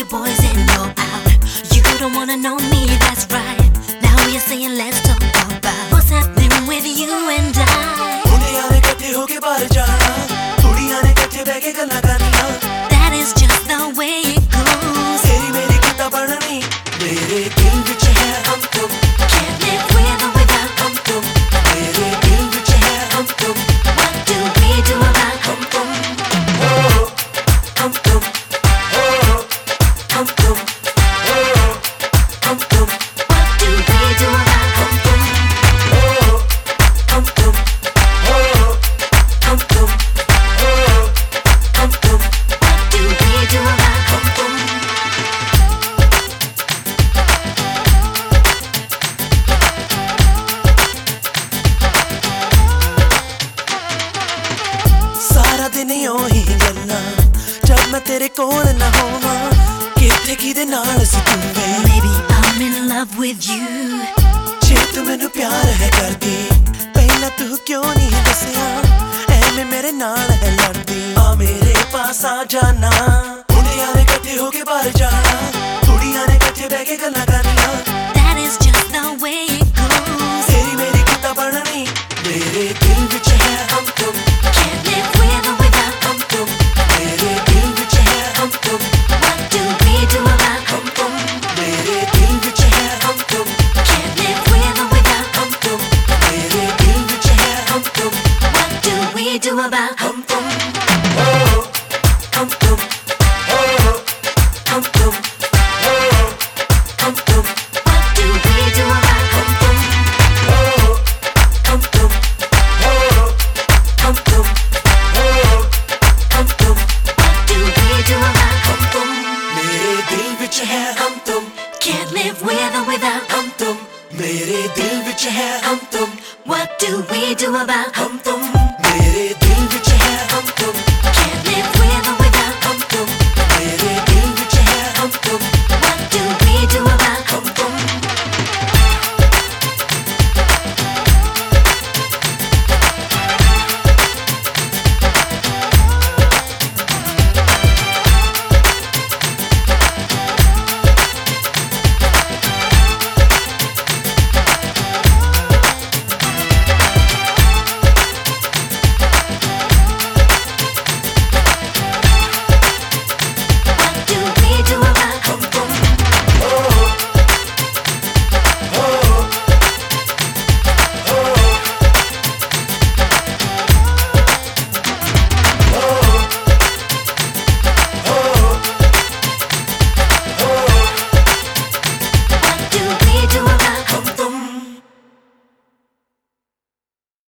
boys in, you're out. You don't wanna know me, that's right. Now you're saying let's talk about what's happening with you and I. That is just the way it goes. Can't live with or without. What do we do about? What do we do about? दिन यूं ही गल्लां जब मैं तेरे कोल ना होवां किथे किदे नाल सी तू वे Maybe I'm in love with you. जे तू मैनू प्यार है करदी पहला तू क्यों नहीं दसिया ऐवें मेरे नाल है लड़दी आ मेरे पास आ जाना मुंडियां ने इकट्ठे होके बाहर जाना कुड़ियां ने इकट्ठे बैठ के गल्लां करनियां That is just the way it goes. तेरी मेरी किता बननी मेरे दिल विच है हम तुम Can't live with or without. मेरे दिल विच है हम तुम What do we do about? मेरे दिल विच है हम तुम Can't live with or without. मेरे दिल विच है हम तुम What do we do about? हम तुम हम तुम हम तुम हम तुम What do we do about? हम तुम हम तुम हम तुम हम तुम What do we do about? मेरे दिल विच है हम तुम Can't live with or without. हम तुम मेरे दिल विच है हम तुम What do we do about? हम तुम मेरे दिल विच है हम तुम